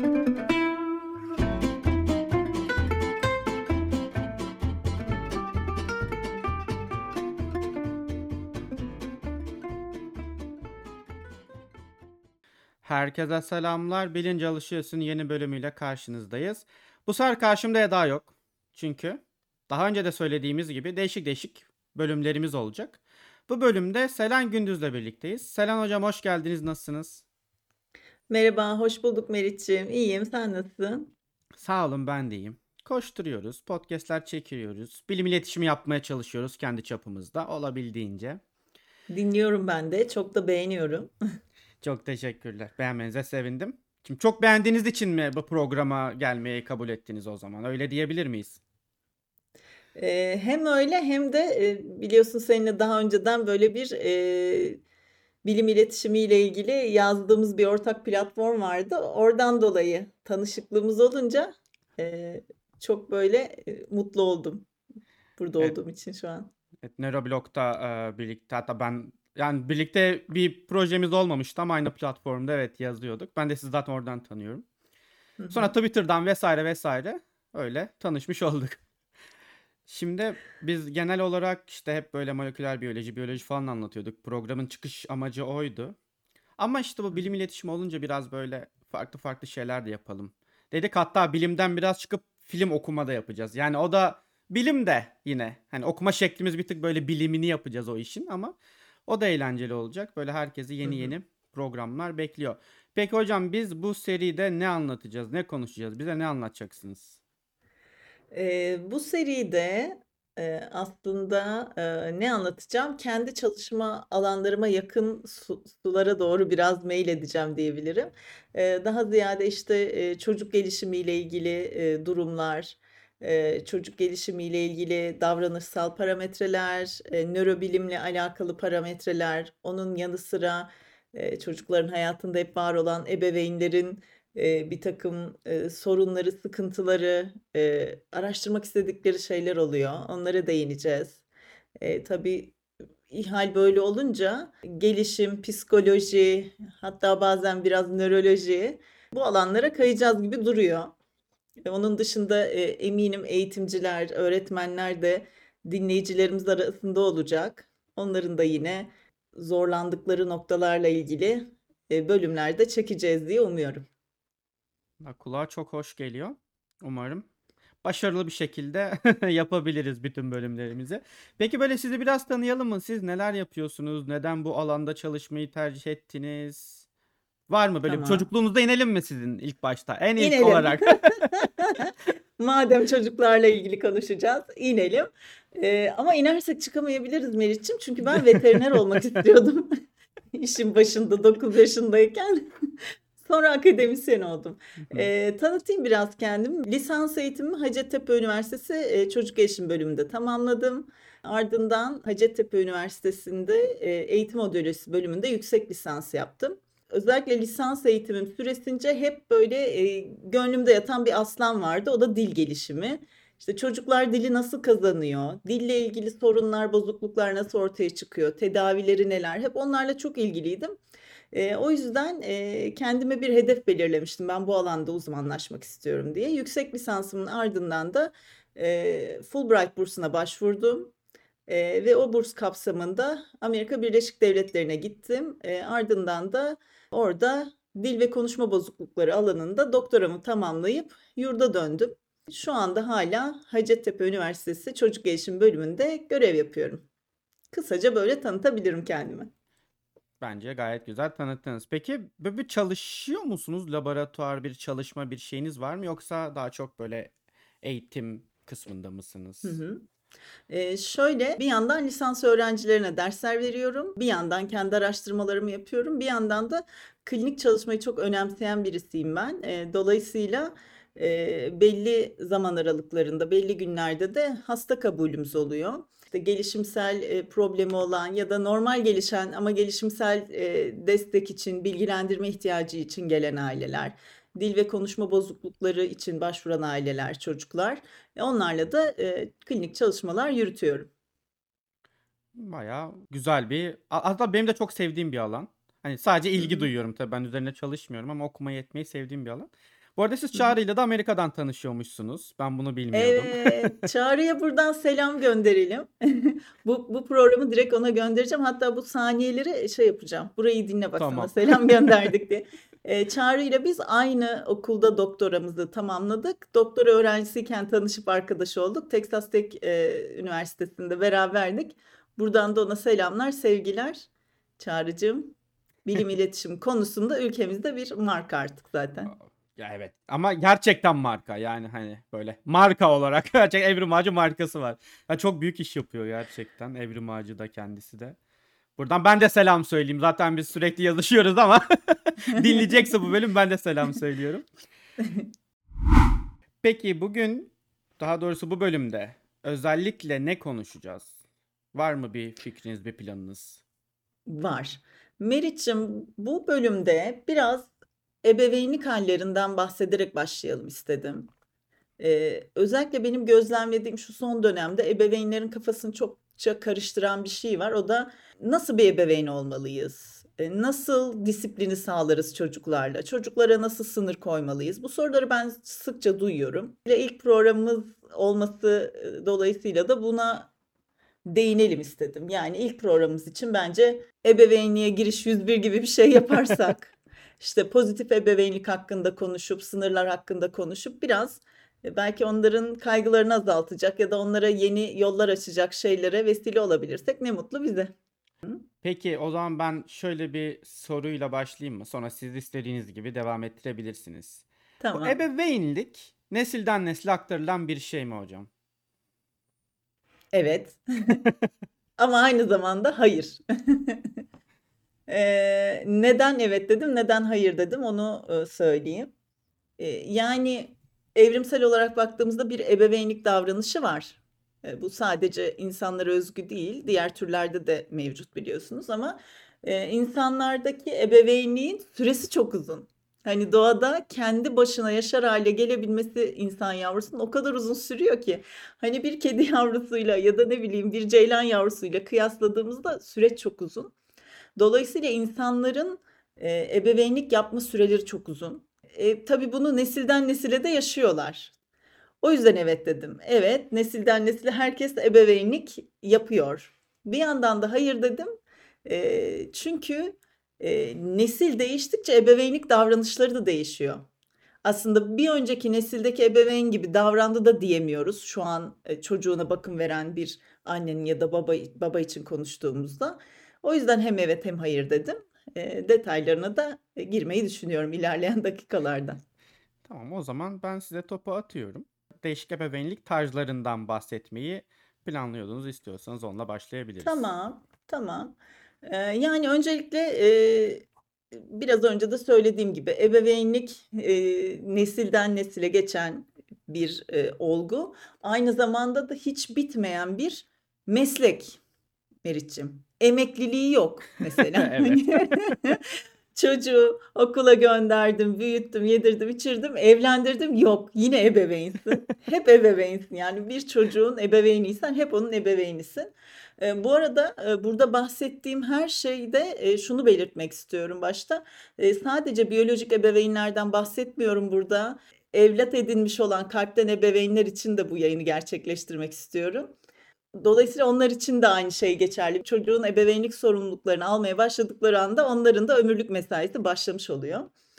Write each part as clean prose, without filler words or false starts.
Herkese selamlar. Bilinç Alışıyorsun yeni bölümüyle karşınızdayız. Bu sefer karşımda Eda yok. Çünkü daha önce de söylediğimiz gibi değişik değişik bölümlerimiz olacak. Bu bölümde Selen Gündüz'le birlikteyiz. Selen hocam hoş geldiniz. Nasılsınız? Merhaba, hoş bulduk Meriç'ciğim. İyiyim, sen nasılsın? Sağ olun, ben de iyiyim. Koşturuyoruz, podcastler çekiyoruz, bilim iletişimi yapmaya çalışıyoruz kendi çapımızda olabildiğince. Dinliyorum ben de, çok da beğeniyorum. Çok teşekkürler. Beğenmenize sevindim. Şimdi çok beğendiğiniz için mi bu programa gelmeyi kabul ettiniz o zaman? Öyle diyebilir miyiz? Hem öyle hem de biliyorsun seninle daha önceden böyle bir bilim iletişimiyle ilgili yazdığımız bir ortak platform vardı. Oradan dolayı tanışıklığımız olunca e, çok böyle mutlu oldum burada Evet. olduğum için şu an. Evet, Neuroblog'da birlikte, hatta ben yani birlikte bir projemiz olmamıştı ama aynı platformda evet yazıyorduk. Ben de sizi zaten oradan tanıyorum. Hı Sonra hı. Twitter'dan vesaire vesaire öyle tanışmış olduk. Şimdi biz genel olarak işte hep böyle moleküler biyoloji falan anlatıyorduk. Programın çıkış amacı oydu. Ama işte bu Hı hı. bilim iletişimi olunca biraz böyle farklı farklı şeyler de yapalım dedik. Hatta bilimden biraz çıkıp film okuma da yapacağız. Yani o da bilim de yine. Hani okuma şeklimiz bir tık böyle bilimini yapacağız o işin ama o da eğlenceli olacak. Böyle herkesi Hı yeni hı. yeni programlar bekliyor. Peki hocam biz bu seride ne anlatacağız? Ne konuşacağız? Bize ne anlatacaksınız? Bu seride, aslında, ne anlatacağım? Kendi çalışma alanlarıma yakın sulara doğru biraz meyledeceğim diyebilirim. Daha ziyade, işte, çocuk gelişimiyle ilgili, durumlar, çocuk gelişimiyle ilgili davranışsal parametreler, nörobilimle alakalı parametreler, onun yanı sıra, çocukların hayatında hep var olan ebeveynlerin, birtakım, sorunları, sıkıntıları, araştırmak istedikleri şeyler oluyor. Onlara değineceğiz. Tabii ihal böyle olunca gelişim, psikoloji, hatta bazen biraz nöroloji bu alanlara kayacağız gibi duruyor. Onun dışında, eminim eğitimciler, öğretmenler de dinleyicilerimiz arasında olacak. Onların da yine zorlandıkları noktalarla ilgili, bölümler de çekeceğiz diye umuyorum. Kulağa çok hoş geliyor. Umarım başarılı bir şekilde yapabiliriz bütün bölümlerimizi. Peki böyle sizi biraz tanıyalım mı? Siz neler yapıyorsunuz? Neden bu alanda çalışmayı tercih ettiniz? Var mı böyle Tamam. çocukluğunuzda inelim mi sizin ilk başta? En ilk İnelim. olarak. Madem çocuklarla ilgili konuşacağız, inelim. Ama inersek çıkamayabiliriz Meriç'ciğim. Çünkü ben veteriner olmak istiyordum. İşin başında 9 yaşındayken. Sonra akademisyen oldum. Tanıtayım biraz kendimi. Lisans eğitimimi Hacettepe Üniversitesi Çocuk Gelişim bölümünde tamamladım. Ardından Hacettepe Üniversitesi'nde eğitim odolojisi bölümünde yüksek lisans yaptım. Özellikle lisans eğitimim süresince hep böyle gönlümde yatan bir aslan vardı. O da dil gelişimi. İşte çocuklar dili nasıl kazanıyor? Dille ilgili sorunlar, bozukluklar nasıl ortaya çıkıyor? Tedavileri neler? Hep onlarla çok ilgiliydim. O yüzden kendime bir hedef belirlemiştim. Ben bu alanda uzmanlaşmak istiyorum diye. Yüksek lisansımın ardından da Fulbright bursuna başvurdum. Ve o burs kapsamında Amerika Birleşik Devletleri'ne gittim. Ardından da orada dil ve konuşma bozuklukları alanında doktoramı tamamlayıp yurda döndüm. Şu anda hala Hacettepe Üniversitesi Çocuk Gelişim Bölümünde görev yapıyorum. Kısaca böyle tanıtabilirim kendimi. Bence gayet güzel tanıttınız. Peki böyle bir çalışıyor musunuz? Laboratuvar bir çalışma bir şeyiniz var mı? Yoksa daha çok böyle eğitim kısmında Hı mısınız? hı. Şöyle, bir yandan lisans öğrencilerine dersler veriyorum. Bir yandan kendi araştırmalarımı yapıyorum. Bir yandan da klinik çalışmayı çok önemseyen birisiyim ben. Dolayısıyla belli zaman aralıklarında, belli günlerde de hasta kabulümüz oluyor. İşte gelişimsel problemi olan ya da normal gelişen ama gelişimsel destek için, bilgilendirme ihtiyacı için gelen aileler, dil ve konuşma bozuklukları için başvuran aileler, çocuklar. Onlarla da klinik çalışmalar yürütüyorum. Bayağı güzel bir... Hatta benim de çok sevdiğim bir alan. Hani sadece Hı ilgi hı. duyuyorum tabii, ben üzerine çalışmıyorum ama okumayı etmeyi sevdiğim bir alan. Bu arada siz Hı hı. Çağrı'yla da Amerika'dan tanışıyormuşsunuz. Ben bunu bilmiyordum. Evet, Çağrı'ya buradan selam gönderelim. Bu programı direkt ona göndereceğim. Hatta bu saniyeleri şey yapacağım. Burayı dinle bak sana Tamam. selam gönderdik diye. Çağrı ile biz aynı okulda doktoramızı tamamladık. Doktora öğrencisiyken tanışıp arkadaş olduk. Texas Tech Üniversitesi'nde beraberdik. Buradan da ona selamlar, sevgiler. Çağrı'cığım, bilim iletişim konusunda ülkemizde bir marka artık zaten. Ya evet ama gerçekten marka yani hani böyle marka olarak gerçekten Evrim Ağacı markası var. Ya çok büyük iş yapıyor gerçekten Evrim Ağacı da kendisi de. Buradan ben de selam söyleyeyim. Zaten biz sürekli yazışıyoruz ama dinleyecekse bu bölüm ben de selam söylüyorum. Peki bugün daha doğrusu bu bölümde özellikle ne konuşacağız? Var mı bir fikriniz, bir planınız? Var. Meriç'im, bu bölümde biraz ebeveynlik hallerinden bahsederek başlayalım istedim. Özellikle benim gözlemlediğim şu son dönemde ebeveynlerin kafasını çokça karıştıran bir şey var. O da nasıl bir ebeveyn olmalıyız? Nasıl disiplini sağlarız çocuklarla? Çocuklara nasıl sınır koymalıyız? Bu soruları ben sıkça duyuyorum. Ve ilk programımız olması dolayısıyla da buna değinelim istedim. Yani ilk programımız için bence ebeveynliğe giriş 101 gibi bir şey yaparsak, işte pozitif ebeveynlik hakkında konuşup, sınırlar hakkında konuşup biraz belki onların kaygılarını azaltacak ya da onlara yeni yollar açacak şeylere vesile olabilirsek ne mutlu bize. Peki o zaman ben şöyle bir soruyla başlayayım mı? Sonra siz istediğiniz gibi devam ettirebilirsiniz. Bu Tamam. ebeveynlik nesilden nesile aktarılan bir şey mi hocam? Evet. Ama aynı zamanda hayır. Neden evet dedim, neden hayır dedim onu söyleyeyim. Yani evrimsel olarak baktığımızda bir ebeveynlik davranışı var. Bu sadece insanlara özgü değil, diğer türlerde de mevcut biliyorsunuz ama insanlardaki ebeveynliğin süresi çok uzun. Hani doğada kendi başına yaşar hale gelebilmesi insan yavrusunun o kadar uzun sürüyor ki. Hani bir kedi yavrusuyla ya da ne bileyim bir ceylan yavrusuyla kıyasladığımızda süreç çok uzun. Dolayısıyla insanların ebeveynlik yapma süreleri çok uzun. Tabii bunu nesilden nesile de yaşıyorlar. O yüzden evet dedim. Evet, nesilden nesile herkes ebeveynlik yapıyor. Bir yandan da hayır dedim. Çünkü nesil değiştikçe ebeveynlik davranışları da değişiyor. Aslında bir önceki nesildeki ebeveyn gibi davrandı da diyemiyoruz. Şu an çocuğuna bakım veren bir annenin ya da baba için konuştuğumuzda. O yüzden hem evet hem hayır dedim. Detaylarına da girmeyi düşünüyorum ilerleyen dakikalarda. Tamam o zaman ben size topu atıyorum. Değişik ebeveynlik tarzlarından bahsetmeyi planlıyordunuz. İstiyorsanız onunla başlayabiliriz. Tamam, tamam. Yani öncelikle biraz önce de söylediğim gibi ebeveynlik nesilden nesile geçen bir olgu. Aynı zamanda da hiç bitmeyen bir meslek Meriç'ciğim. Emekliliği yok mesela. Evet. Hani çocuğu okula gönderdim, büyüttüm, yedirdim, içirdim, evlendirdim. Yok, yine ebeveynsin. Hep ebeveynsin. Yani bir çocuğun ebeveyniysen hep onun ebeveynisin. Bu arada burada bahsettiğim her şeyde şunu belirtmek istiyorum başta. Sadece biyolojik ebeveynlerden bahsetmiyorum burada. Evlat edinmiş olan kalpten ebeveynler için de bu yayını gerçekleştirmek istiyorum. Dolayısıyla onlar için de aynı şey geçerli. Çocuğun ebeveynlik sorumluluklarını almaya başladıkları anda onların da ömürlük mesaisi başlamış oluyor.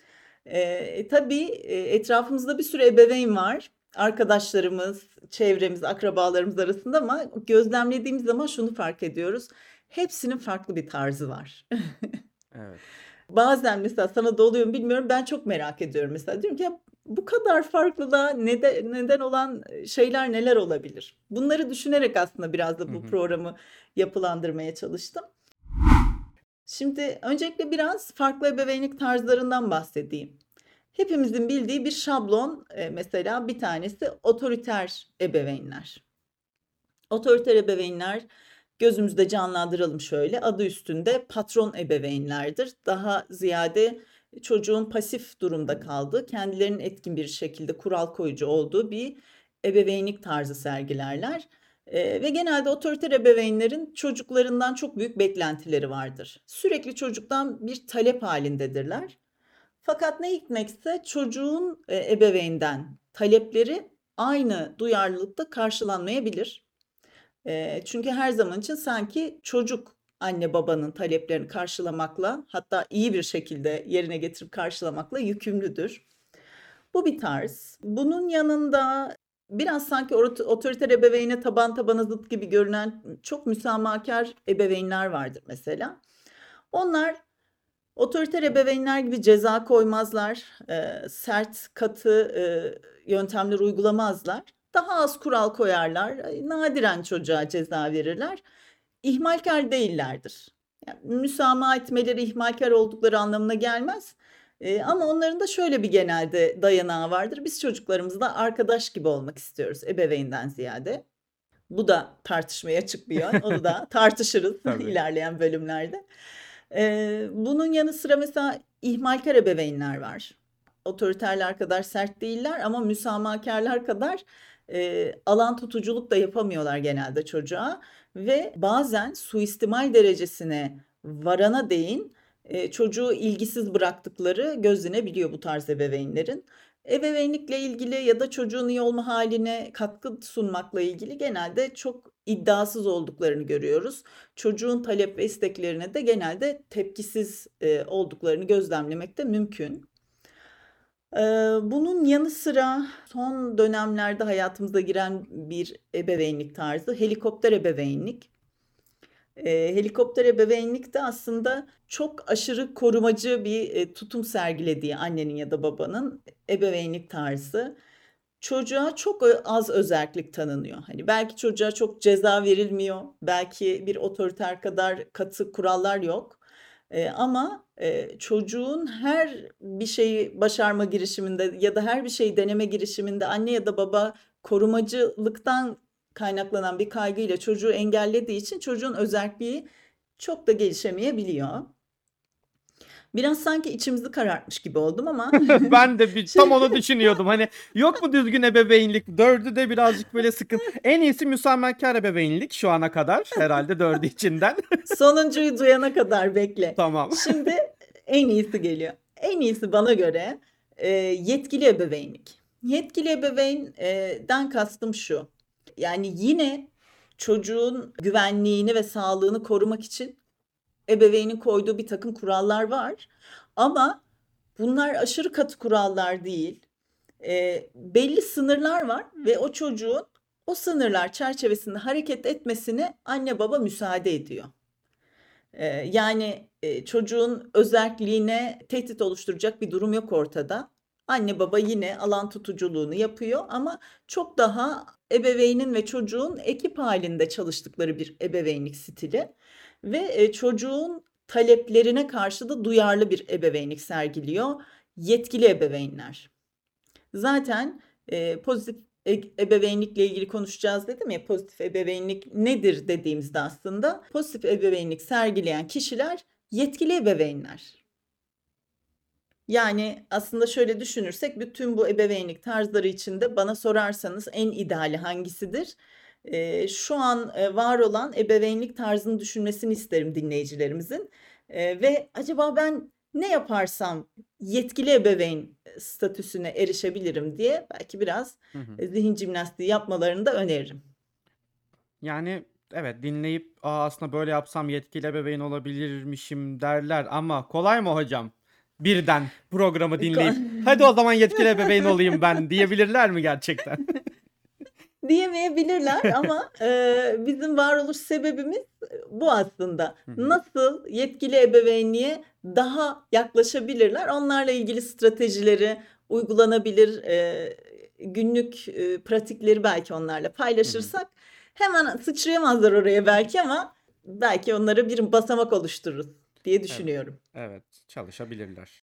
Tabii etrafımızda bir sürü ebeveyn var. Arkadaşlarımız, çevremiz, akrabalarımız arasında ama gözlemlediğimiz zaman şunu fark ediyoruz. Hepsinin farklı bir tarzı var. Evet. Bazen mesela sana da oluyor mu bilmiyorum. Ben çok merak ediyorum mesela. Diyorum ki ya bu kadar farklılığa neden olan şeyler neler olabilir? Bunları düşünerek aslında biraz da Hı bu hı. programı yapılandırmaya çalıştım. Şimdi öncelikle biraz farklı ebeveynlik tarzlarından bahsedeyim. Hepimizin bildiği bir şablon mesela bir tanesi otoriter ebeveynler. Otoriter ebeveynler gözümüzde canlandıralım şöyle. Adı üstünde patron ebeveynlerdir. Daha ziyade çocuğun pasif durumda kaldığı, kendilerinin etkin bir şekilde kural koyucu olduğu bir ebeveynlik tarzı sergilerler. Ve genelde otoriter ebeveynlerin çocuklarından çok büyük beklentileri vardır. Sürekli çocuktan bir talep halindedirler. Fakat ne hikmetse çocuğun ebeveynden talepleri aynı duyarlılıkta karşılanmayabilir. Çünkü her zaman için sanki çocuk anne babanın taleplerini karşılamakla, hatta iyi bir şekilde yerine getirip karşılamakla yükümlüdür. Bu bir tarz. Bunun yanında biraz sanki otoriter ebeveyne taban tabana zıt gibi görünen çok müsamahakar ebeveynler vardır mesela. Onlar otoriter ebeveynler gibi ceza koymazlar, sert, katı yöntemler uygulamazlar. Daha az kural koyarlar, nadiren çocuğa ceza verirler. İhmalkar değillerdir. Yani müsamaha etmeleri ihmalkar oldukları anlamına gelmez. Ama onların da şöyle bir genelde dayanağı vardır. Biz çocuklarımızla arkadaş gibi olmak istiyoruz ebeveynden ziyade. Bu da tartışmaya açık bir yön. Onu da tartışırız Tabii. ilerleyen bölümlerde. Bunun yanı sıra mesela ihmalkar ebeveynler var. Otoriterler kadar sert değiller ama müsamahakarlar kadar alan tutuculuk da yapamıyorlar genelde çocuğa. Ve bazen suistimal derecesine varana değin çocuğu ilgisiz bıraktıkları gözlenebiliyor bu tarz ebeveynlerin. Ebeveynlikle ilgili ya da çocuğun iyi olma haline katkı sunmakla ilgili genelde çok iddiasız olduklarını görüyoruz. Çocuğun talep ve isteklerine de genelde tepkisiz olduklarını gözlemlemek de mümkün. Bunun yanı sıra son dönemlerde hayatımıza giren bir ebeveynlik tarzı helikopter ebeveynlik. Helikopter ebeveynlik de aslında çok aşırı korumacı bir tutum sergilediği annenin ya da babanın ebeveynlik tarzı. Çocuğa çok az özerklik tanınıyor. Hani belki çocuğa çok ceza verilmiyor, belki bir otoriter kadar katı kurallar yok. Ama çocuğun her bir şeyi başarma girişiminde ya da her bir şeyi deneme girişiminde anne ya da baba korumacılıktan kaynaklanan bir kaygıyla çocuğu engellediği için çocuğun özerkliği çok da gelişemeyebiliyor. Biraz sanki içimizi karartmış gibi oldum ama Ben de tam şey, onu düşünüyordum. Hani yok mu düzgün ebeveynlik? Dördü de birazcık böyle sıkın. En iyisi müsamahakar ebeveynlik şu ana kadar. Herhalde dördü içinden. sonuncuyu duyana kadar bekle. Tamam. Şimdi en iyisi geliyor. En iyisi bana göre yetkili ebeveynlik. Yetkili ebeveynden kastım şu. Yani yine çocuğun güvenliğini ve sağlığını korumak için ebeveynin koyduğu bir takım kurallar var. Ama bunlar aşırı katı kurallar değil. Belli sınırlar var ve o çocuğun o sınırlar çerçevesinde hareket etmesine anne baba müsaade ediyor. Yani çocuğun özerkliğine tehdit oluşturacak bir durum yok ortada. Anne baba yine alan tutuculuğunu yapıyor ama çok daha ebeveynin ve çocuğun ekip halinde çalıştıkları bir ebeveynlik stili ve çocuğun taleplerine karşı da duyarlı bir ebeveynlik sergiliyor yetkili ebeveynler. Zaten pozitif ebeveynlikle ilgili konuşacağız dedim ya, pozitif ebeveynlik nedir dediğimizde aslında pozitif ebeveynlik sergileyen kişiler yetkili ebeveynler. Yani aslında şöyle düşünürsek bütün bu ebeveynlik tarzları içinde bana sorarsanız en ideali hangisidir? Şu an var olan ebeveynlik tarzını düşünmesini isterim dinleyicilerimizin. Ve acaba ben ne yaparsam yetkili ebeveyn statüsüne erişebilirim diye belki biraz Hı hı. zihin jimnastiği yapmalarını da öneririm. Yani evet, dinleyip aslında böyle yapsam yetkili ebeveyn olabilirmişim derler ama kolay mı hocam? Birden programı dinleyip hadi o zaman yetkili ebeveyn olayım ben diyebilirler mi gerçekten? Diyemeyebilirler ama bizim varoluş sebebimiz bu aslında. Hı hı. Nasıl yetkili ebeveynliğe daha yaklaşabilirler? Onlarla ilgili stratejileri uygulanabilir, günlük pratikleri belki onlarla Hı hı. paylaşırsak hemen sıçrayamazlar oraya belki ama belki onlara bir basamak oluştururuz diye Evet. düşünüyorum. Evet, çalışabilirler.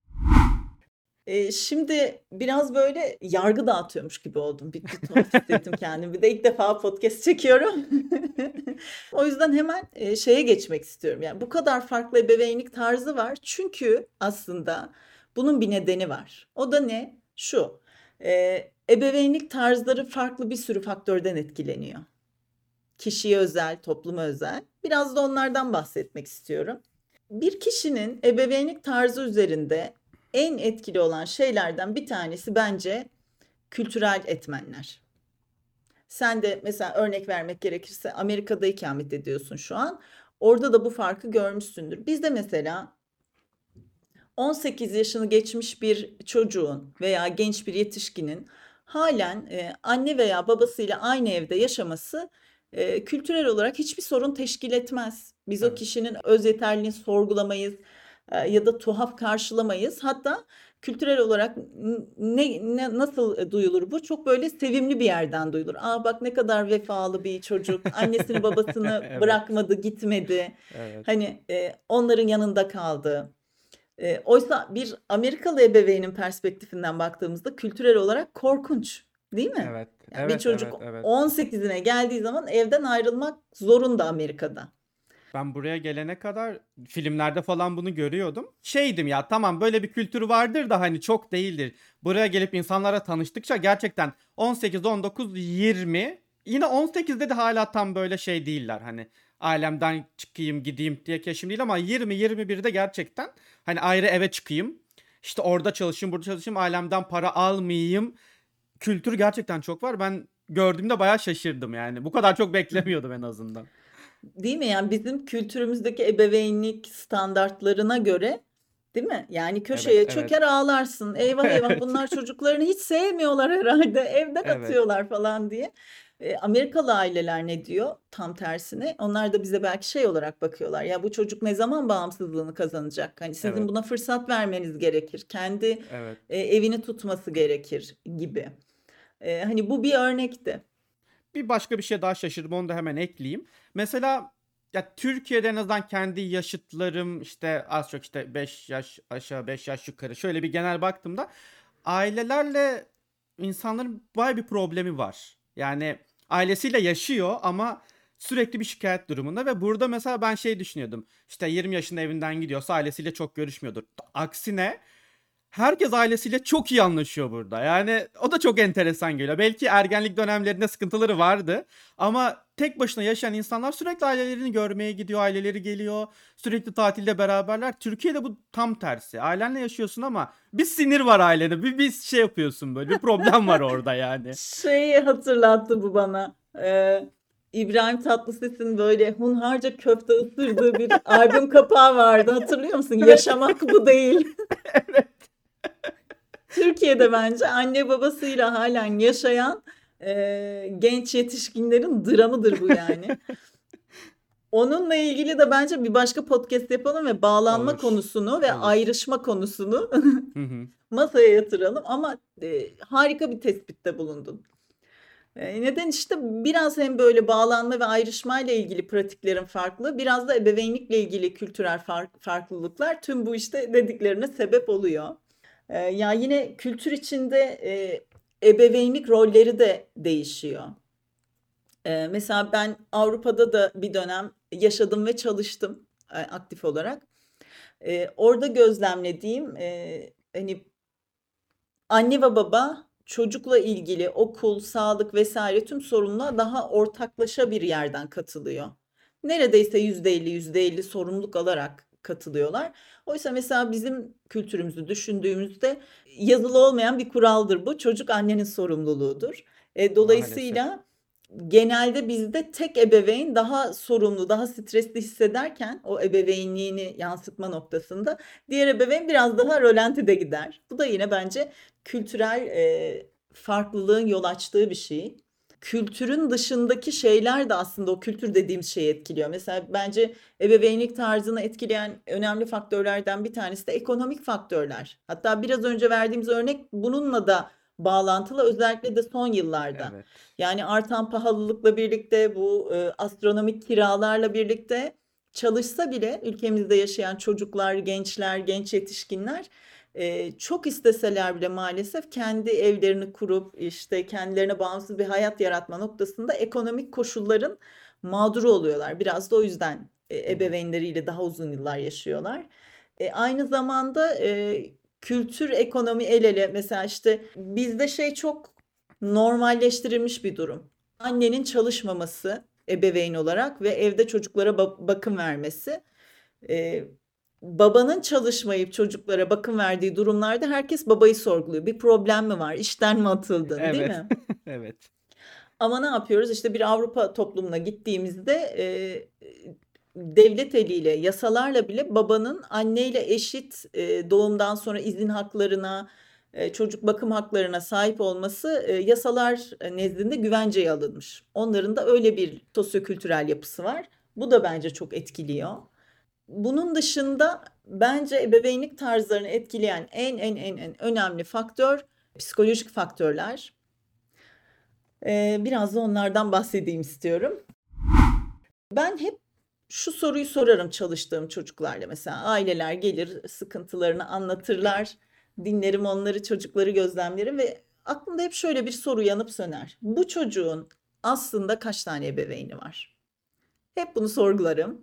Şimdi biraz böyle yargı dağıtıyormuş gibi oldum. Bir tuhaf hissettim kendimi. Bir de ilk defa podcast çekiyorum. O yüzden hemen şeye geçmek istiyorum. Yani bu kadar farklı ebeveynlik tarzı var. Çünkü aslında bunun bir nedeni var. O da ne? Şu. Ebeveynlik tarzları farklı bir sürü faktörden etkileniyor. Kişiye özel, topluma özel. Biraz da onlardan bahsetmek istiyorum. Bir kişinin ebeveynlik tarzı üzerinde en etkili olan şeylerden bir tanesi bence kültürel etmenler. Sen de mesela örnek vermek gerekirse Amerika'da ikamet ediyorsun şu an. Orada da bu farkı görmüşsündür. Bizde mesela 18 yaşını geçmiş bir çocuğun veya genç bir yetişkinin halen anne veya babasıyla aynı evde yaşaması kültürel olarak hiçbir sorun teşkil etmez. Biz o Evet. kişinin öz yeterliliğini sorgulamayız ya da tuhaf karşılamayız. Hatta kültürel olarak nasıl duyulur bu? Çok böyle sevimli bir yerden duyulur. Aa bak ne kadar vefalı bir çocuk. Annesini babasını Evet. bırakmadı, gitmedi. Evet. Hani onların yanında kaldı. Oysa bir Amerikalı ebeveynin perspektifinden baktığımızda kültürel olarak korkunç, değil mi? Evet. Yani bir Evet. Evet. çocuk Evet. 18'ine geldiği zaman evden ayrılmak zorunda Amerika'da. Ben buraya gelene kadar filmlerde falan bunu görüyordum. Şeydim ya, tamam böyle bir kültür vardır da hani çok değildir. Buraya gelip insanlara tanıştıkça gerçekten 18, 19, 20, yine 18'de de hala tam böyle şey değiller. Hani ailemden çıkayım gideyim diye keşim değil ama 20, 21'de gerçekten hani ayrı eve çıkayım. İşte orada çalışayım, burada çalışayım, ailemden para almayayım. Kültür gerçekten çok var. Ben gördüğümde bayağı şaşırdım yani. Bu kadar çok beklemiyordum en azından. Değil mi? Yani bizim kültürümüzdeki ebeveynlik standartlarına göre, değil mi? Yani Evet, köşeye evet. çöker ağlarsın. Eyvah eyvah Evet. bunlar çocuklarını hiç sevmiyorlar herhalde. Evden Evet. atıyorlar falan diye. Amerikalı aileler ne diyor? Tam tersine. Onlar da bize belki şey olarak bakıyorlar. Ya bu çocuk ne zaman bağımsızlığını kazanacak? Hani sizin Evet. buna fırsat vermeniz gerekir. Kendi Evet. evini tutması gerekir gibi. Hani bu bir örnekti. Bir başka bir şey daha şaşırdım. Onu da hemen ekleyeyim. Mesela ya Türkiye'de en azından kendi yaşıtlarım işte az çok işte 5 yaş aşağı 5 yaş yukarı şöyle bir genel baktığımda ailelerle insanların bayağı bir problemi var. Yani ailesiyle yaşıyor ama sürekli bir şikayet durumunda ve burada mesela ben şey düşünüyordum. İşte 20 yaşında evinden gidiyorsa ailesiyle çok görüşmüyordur. Aksine herkes ailesiyle çok iyi anlaşıyor burada. Yani o da çok enteresan geliyor. Belki ergenlik dönemlerinde sıkıntıları vardı ama tek başına yaşayan insanlar sürekli ailelerini görmeye gidiyor, aileleri geliyor. Sürekli tatilde beraberler. Türkiye'de bu tam tersi. Ailenle yaşıyorsun ama bir sinir var ailede. Bir şey yapıyorsun böyle. Bir problem var orada yani. Şeyi hatırlattı bu bana. İbrahim Tatlıses'in böyle hunharca köfte ısırdığı bir albüm kapağı vardı. Hatırlıyor musun? Evet. Yaşamak bu değil. Türkiye'de bence anne babasıyla halen yaşayan genç yetişkinlerin dramıdır bu yani. Onunla ilgili de bence bir başka podcast yapalım ve bağlanma Olur. konusunu ve Olur. ayrışma konusunu Hı hı. masaya yatıralım. Ama harika bir tespitte bulundun. Neden işte biraz hem böyle bağlanma ve ayrışmayla ilgili pratiklerin farklı, biraz da ebeveynlikle ilgili kültürel farklılıklar tüm bu işte dediklerine sebep oluyor. Ya yine kültür içinde ebeveynlik rolleri de değişiyor. Mesela ben Avrupa'da da bir dönem yaşadım ve çalıştım aktif olarak. Orada gözlemlediğim hani anne ve baba çocukla ilgili okul, sağlık vesaire tüm sorumluluğa daha ortaklaşa bir yerden katılıyor. Neredeyse %50 sorumluluk alarak katılıyorlar. Oysa mesela bizim kültürümüzü düşündüğümüzde yazılı olmayan bir kuraldır bu. Çocuk annenin sorumluluğudur. Maalesef. Dolayısıyla genelde bizde tek ebeveyn daha sorumlu, daha stresli hissederken o ebeveynliğini yansıtma noktasında diğer ebeveyn biraz daha rölantide gider. Bu da yine bence kültürel farklılığın yol açtığı bir şey. Kültürün dışındaki şeyler de aslında o kültür dediğimiz şeyi etkiliyor. Mesela bence ebeveynlik tarzını etkileyen önemli faktörlerden bir tanesi de ekonomik faktörler. Hatta biraz önce verdiğimiz örnek bununla da bağlantılı, özellikle de son yıllarda. Evet. Yani artan pahalılıkla birlikte bu astronomik kiralarla birlikte çalışsa bile ülkemizde yaşayan çocuklar, gençler, genç yetişkinler çok isteseler bile maalesef kendi evlerini kurup işte kendilerine bağımsız bir hayat yaratma noktasında ekonomik koşulların mağduru oluyorlar. Biraz da o yüzden Hı hı. ebeveynleriyle daha uzun yıllar yaşıyorlar. Aynı zamanda kültür, ekonomi el ele. Mesela işte bizde şey çok normalleştirilmiş bir durum. Annenin çalışmaması ebeveyn olarak ve evde çocuklara bakım vermesi. babanın çalışmayıp çocuklara bakım verdiği durumlarda herkes babayı sorguluyor. Bir problem mi var? İşten mi atıldın, değil Evet. mi? Evet. Ama ne yapıyoruz? İşte bir Avrupa toplumuna gittiğimizde devlet eliyle, yasalarla bile babanın anneyle eşit doğumdan sonra izin haklarına, çocuk bakım haklarına sahip olması yasalar nezdinde güvenceye alınmış. Onların da öyle bir sosyokültürel yapısı var. Bu da bence çok etkiliyor. Bunun dışında bence ebeveynlik tarzlarını etkileyen en önemli faktör psikolojik faktörler. Biraz da onlardan bahsedeyim istiyorum. Ben hep şu soruyu sorarım çalıştığım çocuklarla, mesela aileler gelir, sıkıntılarını anlatırlar, dinlerim onları, çocukları gözlemlerim ve aklımda hep şöyle bir soru yanıp söner. Bu çocuğun aslında kaç tane ebeveyni var? Hep bunu sorgularım.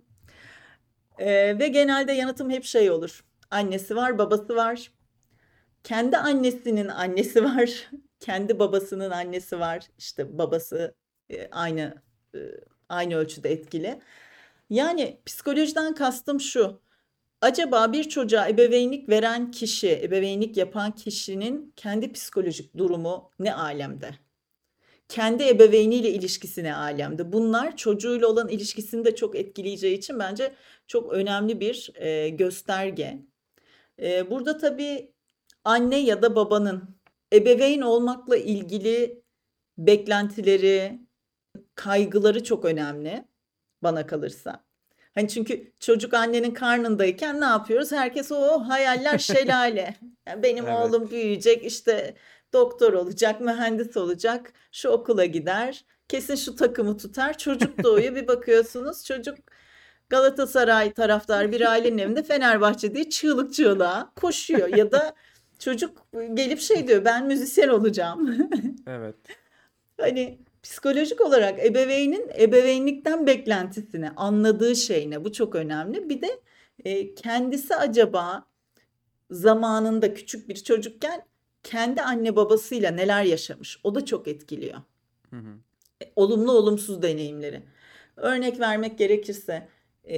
Ve genelde yanıtım hep şey olur. Annesi var, babası var. Kendi annesinin annesi var. Kendi babasının annesi var. İşte babası aynı e, aynı ölçüde etkili. Yani psikolojiden kastım şu. Acaba bir çocuğa ebeveynlik veren kişi, ebeveynlik yapan kişinin kendi psikolojik durumu ne alemde? Kendi ebeveyniyle ilişkisi ne alemde? Bunlar çocuğuyla olan ilişkisini de çok etkileyeceği için bence çok önemli bir gösterge. Burada tabii anne ya da babanın ebeveyn olmakla ilgili beklentileri, kaygıları çok önemli bana kalırsa. Hani çünkü çocuk annenin karnındayken ne yapıyoruz? Herkes o hayaller şelale. Yani benim Evet. oğlum büyüyecek, işte doktor olacak, mühendis olacak, şu okula gider, kesin şu takımı tutar. Çocuk doğuyor, bir bakıyorsunuz çocuk Galatasaray taraftar bir ailenin evinde Fenerbahçe diye çığlık çığlığa koşuyor. Ya da çocuk gelip şey diyor, ben müzisyen olacağım. Evet. Hani psikolojik olarak ebeveynin ebeveynlikten beklentisini, anladığı şey ne? Bu çok önemli. Bir de kendisi acaba zamanında küçük bir çocukken kendi anne babasıyla neler yaşamış? O da çok etkiliyor. Hı hı. Olumlu olumsuz deneyimleri. Örnek vermek gerekirse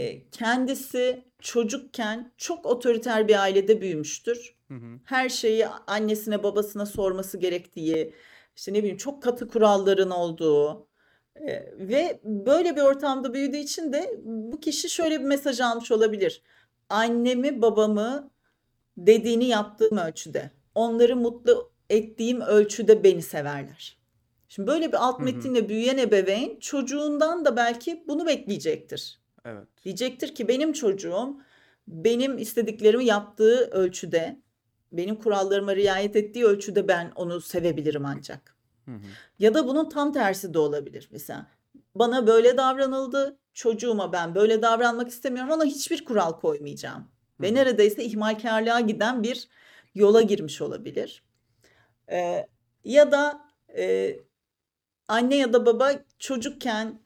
kendisi çocukken çok otoriter bir ailede büyümüştür. Hı hı. Her şeyi annesine babasına sorması gerektiği, işte ne bileyim çok katı kuralların olduğu ve böyle bir ortamda büyüdüğü için de bu kişi şöyle bir mesaj almış olabilir. Annemi babamı dediğini yaptığım ölçüde, onları mutlu ettiğim ölçüde beni severler. Şimdi böyle bir alt Hı hı. metinle büyüyen ebeveyn çocuğundan da belki bunu bekleyecektir. Evet. Diyecektir ki benim çocuğum benim istediklerimi yaptığı ölçüde, benim kurallarıma riayet ettiği ölçüde ben onu sevebilirim ancak. Hı hı. Ya da bunun tam tersi de olabilir. Mesela bana böyle davranıldı, çocuğuma ben böyle davranmak istemiyorum, ona hiçbir kural koymayacağım. Hı Ve hı. neredeyse ihmalkarlığa giden bir yola girmiş olabilir. Ya da anne ya da baba çocukken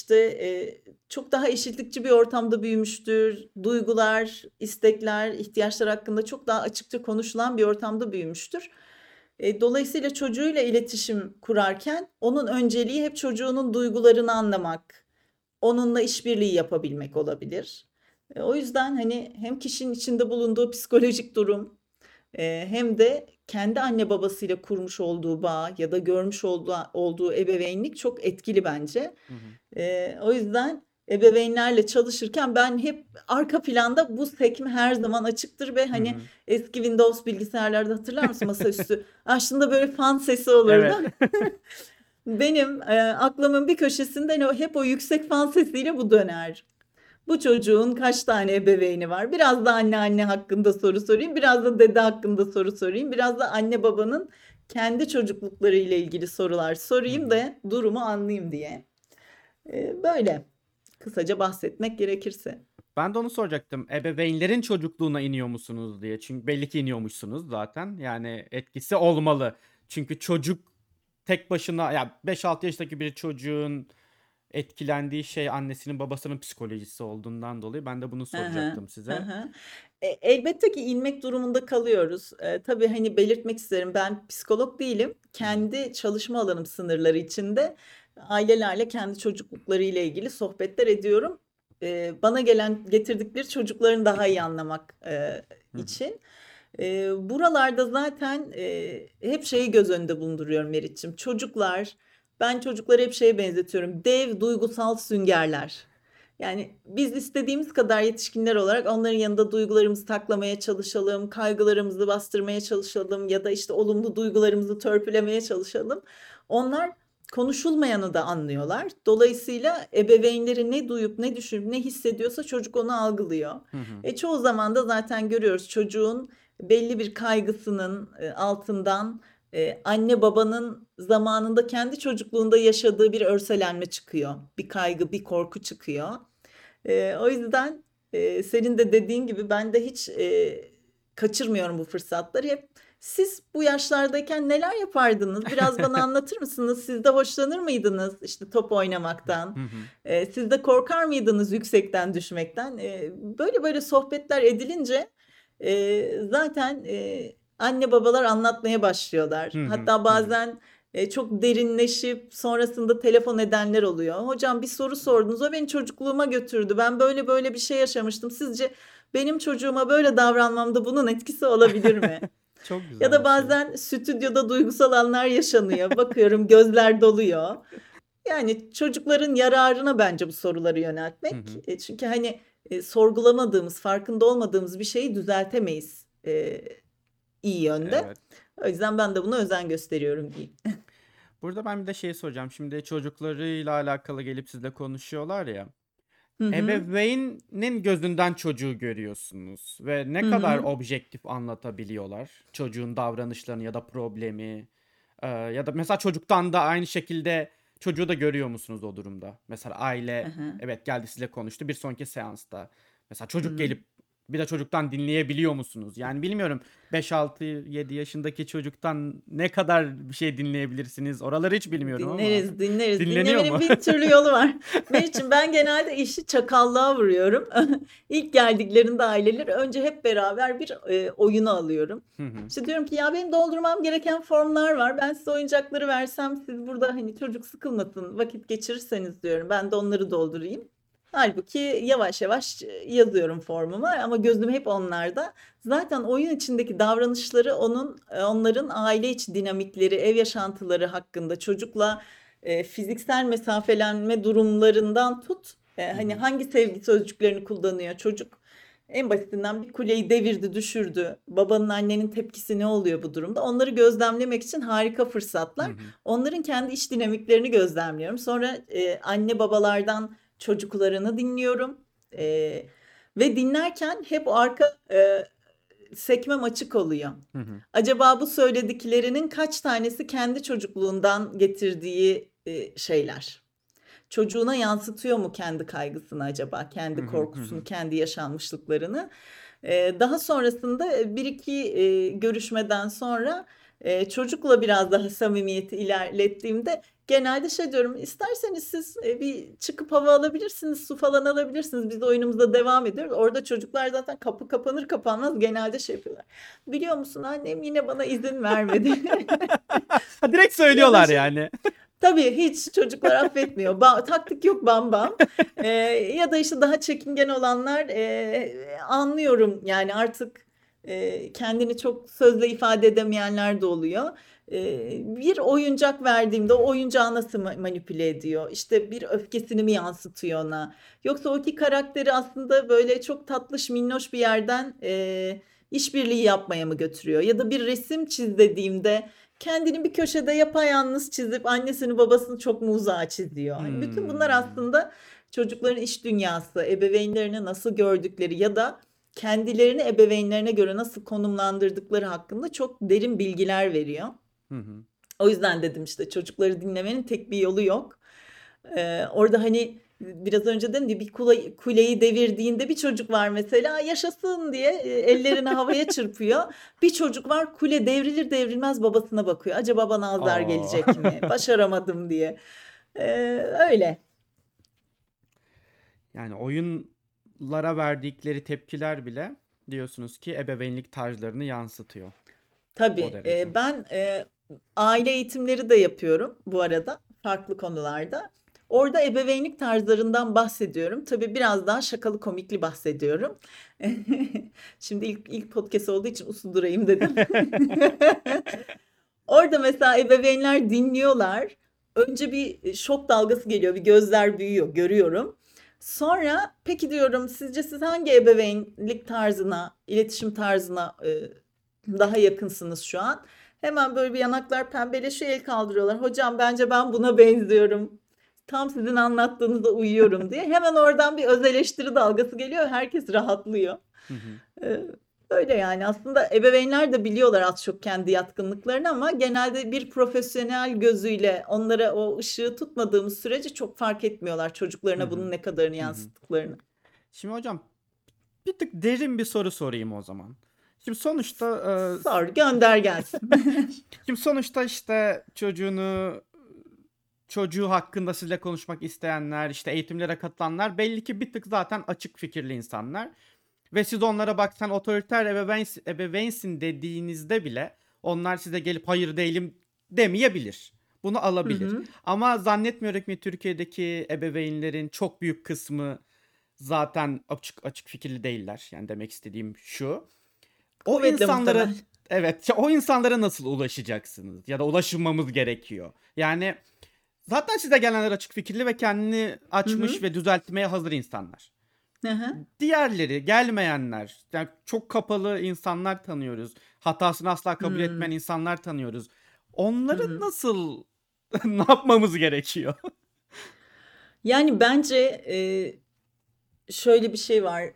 çok daha eşitlikçi bir ortamda büyümüştür. Duygular, istekler, ihtiyaçlar hakkında çok daha açıkça konuşulan bir ortamda büyümüştür. Dolayısıyla çocuğuyla iletişim kurarken onun önceliği hep çocuğunun duygularını anlamak, onunla işbirliği yapabilmek olabilir. O yüzden hani hem kişinin içinde bulunduğu psikolojik durum hem de kendi anne babasıyla kurmuş olduğu bağ ya da görmüş olduğu ebeveynlik çok etkili bence. Hı hı. O yüzden ebeveynlerle çalışırken ben hep arka planda bu sekme her zaman açıktır ve Hı hani hı. eski Windows bilgisayarlarda hatırlar mısın, masaüstü açtığında böyle fan sesi Evet. olurdu. Benim aklımın bir köşesinden hep o yüksek fan sesiyle bu döner. Bu çocuğun kaç tane ebeveyni var? Biraz da anne hakkında soru sorayım, biraz da dede hakkında soru sorayım, biraz da anne babanın kendi çocuklukları ile ilgili sorular Hı sorayım hı. da durumu anlayayım diye. Böyle kısaca bahsetmek gerekirse. Ben de onu soracaktım. Ebeveynlerin çocukluğuna iniyor musunuz diye. Çünkü belli ki iniyormuşsunuz zaten. Yani etkisi olmalı. Çünkü çocuk tek başına, ya 5-6 yaşındaki bir çocuğun etkilendiği şey annesinin babasının psikolojisi olduğundan dolayı ben de bunu Hı hı. soracaktım Hı size. hı. Elbette ki inmek durumunda kalıyoruz. Tabii hani belirtmek isterim, ben psikolog değilim. Hı hı. Kendi çalışma alanım sınırları içinde ailelerle kendi çocuklukları ile ilgili sohbetler ediyorum. bana getirdikleri çocuklarını daha iyi anlamak Hı hı. için. Buralarda zaten hep şeyi göz önünde bulunduruyorum Meriç'ciğim. Ben çocukları hep şeye benzetiyorum. Dev duygusal süngerler. Yani biz istediğimiz kadar yetişkinler olarak onların yanında duygularımızı taklamaya çalışalım, kaygılarımızı bastırmaya çalışalım ya da işte olumlu duygularımızı törpülemeye çalışalım. Onlar konuşulmayanı da anlıyorlar. Dolayısıyla ebeveynleri ne duyup ne düşünüp ne hissediyorsa çocuk onu algılıyor. Hı hı. Çoğu zaman da zaten görüyoruz çocuğun belli bir kaygısının altından anne babanın zamanında kendi çocukluğunda yaşadığı bir örselenme çıkıyor. Bir kaygı, bir korku çıkıyor. O yüzden senin de dediğin gibi ben de hiç kaçırmıyorum bu fırsatları. Hep siz bu yaşlardayken neler yapardınız? Biraz bana anlatır mısınız? Siz de hoşlanır mıydınız işte top oynamaktan? Hı hı. Siz de korkar mıydınız yüksekten düşmekten? Böyle böyle sohbetler edilince zaten anne babalar anlatmaya başlıyorlar. Hı hı. Hatta Hı hı. bazen çok derinleşip sonrasında telefon edenler oluyor. Hocam bir soru sordunuz, o beni çocukluğuma götürdü. Ben böyle böyle bir şey yaşamıştım. Sizce benim çocuğuma böyle davranmamda bunun etkisi olabilir mi? Çok Ya da güzelmiş ya. bazen stüdyoda duygusal anlar yaşanıyor. Bakıyorum gözler doluyor. Yani çocukların yararına bence bu soruları Hı yöneltmek. hı. Çünkü hani sorgulamadığımız, farkında olmadığımız bir şeyi düzeltemeyiz iyi yönde. Evet. O yüzden ben de buna özen gösteriyorum diyeyim. Burada ben bir de şey soracağım. Şimdi çocuklarıyla alakalı gelip sizle konuşuyorlar ya. Hı hı. Ebeveynin gözünden çocuğu görüyorsunuz ve ne Hı kadar hı. objektif anlatabiliyorlar çocuğun davranışlarını ya da problemi. Ya da mesela çocuktan da aynı şekilde çocuğu da görüyor musunuz o durumda? Mesela Hı aile hı. evet geldi sizinle konuştu bir sonraki seansta. Mesela Hı çocuk hı. gelip bir de çocuktan dinleyebiliyor musunuz? Yani bilmiyorum 5 6 7 yaşındaki çocuktan ne kadar bir şey dinleyebilirsiniz? Oraları hiç bilmiyorum ama Dinleriz, dinleriz. dinleniyor Dinlemenin mu? bin türlü yolu var. Meriç'im ben genelde işi çakallığa vuruyorum. İlk geldiklerinde aileler önce hep beraber bir oyunu alıyorum. Hı hı. İşte diyorum ki ya benim doldurmam gereken formlar var. Ben size oyuncakları versem siz burada hani çocuk sıkılmasın, vakit geçirirseniz diyorum. Ben de onları doldurayım. Halbuki yavaş yavaş yazıyorum formumu ama gözüm hep onlarda. Zaten oyun içindeki davranışları onların aile içi dinamikleri, ev yaşantıları hakkında çocukla fiziksel mesafelenme durumlarından tut. Hı Hani hı. hangi sevgi sözcüklerini kullanıyor çocuk? En basitinden bir kuleyi devirdi, düşürdü. Babanın, annenin tepkisi ne oluyor bu durumda? Onları gözlemlemek için harika Hı fırsatlar. hı. Onların kendi iç dinamiklerini gözlemliyorum. Sonra anne babalardan çocuklarını dinliyorum. E, Ve dinlerken hep arka sekmem açık oluyor. Hı hı. Acaba bu söylediklerinin kaç tanesi kendi çocukluğundan getirdiği şeyler? Çocuğuna yansıtıyor mu kendi kaygısını acaba, Hı kendi hı. Hı korkusunu, hı. kendi yaşanmışlıklarını? Daha sonrasında bir iki görüşmeden sonra çocukla biraz daha samimiyeti ilerlettiğimde genelde şey diyorum, isterseniz siz bir çıkıp hava alabilirsiniz, su falan alabilirsiniz. Biz oyunumuza devam ediyoruz. Orada çocuklar zaten kapı kapanır kapanmaz genelde şey yapıyorlar. Biliyor musun annem yine bana izin vermedi. Ha, direkt Ya da söylüyorlar şey yani. tabii hiç çocuklar affetmiyor. Taktik yok bam bam. Ya da işte daha çekingen olanlar anlıyorum yani artık kendini çok sözle ifade edemeyenler de oluyor. Bir oyuncak verdiğimde o oyuncağı nasıl manipüle ediyor? İşte bir öfkesini mi yansıtıyor ona? Yoksa o iki karakteri aslında böyle çok tatlış minnoş bir yerden işbirliği yapmaya mı götürüyor? Ya da bir resim çiz dediğimde kendini bir köşede yapayalnız çizip annesini babasını çok mu uzağa çiziyor? Hani bütün bunlar Hmm. aslında çocukların iç dünyası, ebeveynlerini nasıl gördükleri ya da kendilerini ebeveynlerine göre nasıl konumlandırdıkları hakkında çok derin bilgiler veriyor. Hı hı. O yüzden dedim işte çocukları dinlemenin tek bir yolu yok. Orada hani biraz önce dedim ya bir kuleyi devirdiğinde bir çocuk var mesela yaşasın diye ellerini havaya çırpıyor. Bir çocuk var kule devrilir devrilmez babasına bakıyor. Acaba bana azar Aa. gelecek mi? Başaramadım diye. Öyle. Yani oyunlara verdikleri tepkiler bile diyorsunuz ki ebeveynlik tarzlarını yansıtıyor. O Tabii derece. ben aile eğitimleri de yapıyorum bu arada farklı konularda. Orada ebeveynlik tarzlarından bahsediyorum. Tabii biraz daha şakalı komikli bahsediyorum. Şimdi ilk podcast olduğu için uslu durayım dedim. Orada mesela ebeveynler dinliyorlar. Önce bir şok dalgası geliyor, bir gözler büyüyor, görüyorum. Sonra peki diyorum, sizce siz hangi ebeveynlik tarzına, iletişim tarzına daha yakınsınız şu an? Hemen böyle bir yanaklar pembeleşiyor, el kaldırıyorlar. Hocam bence ben buna benziyorum. Tam sizin anlattığınızda uyuyorum diye. Hemen oradan bir öz eleştiri dalgası geliyor. Herkes rahatlıyor. Hı hı. Ee, Öyle yani, aslında ebeveynler de biliyorlar az çok kendi yatkınlıklarını ama genelde bir profesyonel gözüyle onlara o ışığı tutmadığımız sürece çok fark etmiyorlar Hı çocuklarına bunun hı. ne kadarını Hı hı. yansıttıklarını. Şimdi hocam bir tık derin bir soru sorayım o zaman. Şimdi sonuçta Sor, gönder gelsin. şimdi sonuçta işte çocuğu hakkında sizinle konuşmak isteyenler, işte eğitimlere katılanlar belli ki bir tık zaten açık fikirli insanlar. Ve siz onlara bak sen otoriter ebeveynsin dediğinizde bile onlar size gelip hayır değilim demeyebilir. Bunu Hı alabilir. hı. Ama zannetmiyorum ki Türkiye'deki ebeveynlerin çok büyük kısmı zaten açık fikirli değiller. Yani demek istediğim şu. O Kuvvetle insanlara muhtemel. evet o insanlara nasıl ulaşacaksınız ya da ulaşılmamız gerekiyor. Yani zaten size gelenler açık fikirli ve kendini Hı hı. açmış ve düzeltmeye hazır insanlar. Hı hı. Diğerleri gelmeyenler, yani çok kapalı insanlar tanıyoruz. Hatasını asla kabul etmeyen Hmm. insanlar tanıyoruz. Hı Onları hı. nasıl ne yapmamız gerekiyor? Yani bence şöyle bir şey var.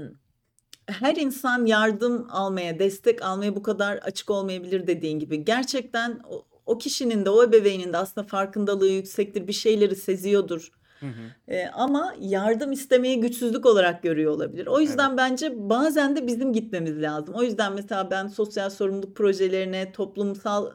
Her insan yardım almaya, destek almaya bu kadar açık olmayabilir dediğin gibi. Gerçekten o kişinin de o ebeveynin de aslında farkındalığı yüksektir, bir şeyleri seziyordur. Hı hı. Ama yardım istemeyi güçsüzlük olarak görüyor olabilir. O Evet. yüzden bence bazen de bizim gitmemiz lazım. O yüzden mesela ben sosyal sorumluluk projelerine, toplumsal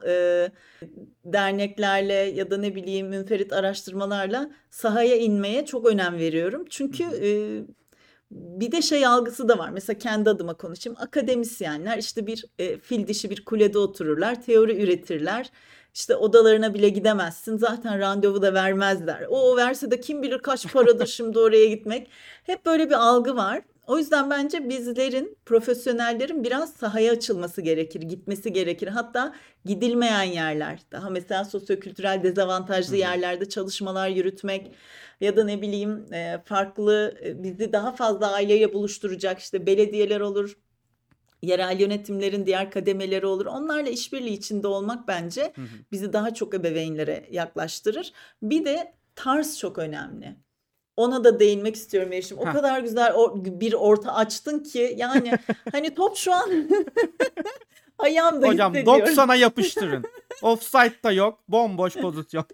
derneklerle ya da ne bileyim münferit araştırmalarla sahaya inmeye çok önem veriyorum. Hı Çünkü hı. bir de şey algısı da var. Mesela kendi adıma konuşayım. Akademisyenler işte bir fil dişi bir kulede otururlar, teori üretirler. İşte odalarına bile gidemezsin. Zaten randevu da vermezler. O verse de kim bilir kaç paradır şimdi oraya gitmek. Hep böyle bir algı var. O yüzden bence bizlerin, profesyonellerin biraz sahaya açılması gerekir, gitmesi gerekir. Hatta gidilmeyen yerler, daha mesela sosyokültürel Hı dezavantajlı hı. yerlerde çalışmalar yürütmek ya da ne bileyim farklı bizi daha fazla aileyle buluşturacak işte belediyeler olur, yerel yönetimlerin diğer kademeleri olur. Onlarla işbirliği içinde olmak bence Hı hı. bizi daha çok ebeveynlere yaklaştırır. Bir de tarz çok önemli. Ona da değinmek istiyorum Yeşim. O Heh. kadar güzel bir orta açtın ki yani hani top şu an ayağımda Hocam hissediyorum. 90'a yapıştırın. Offside da yok. Bomboş pozisyon.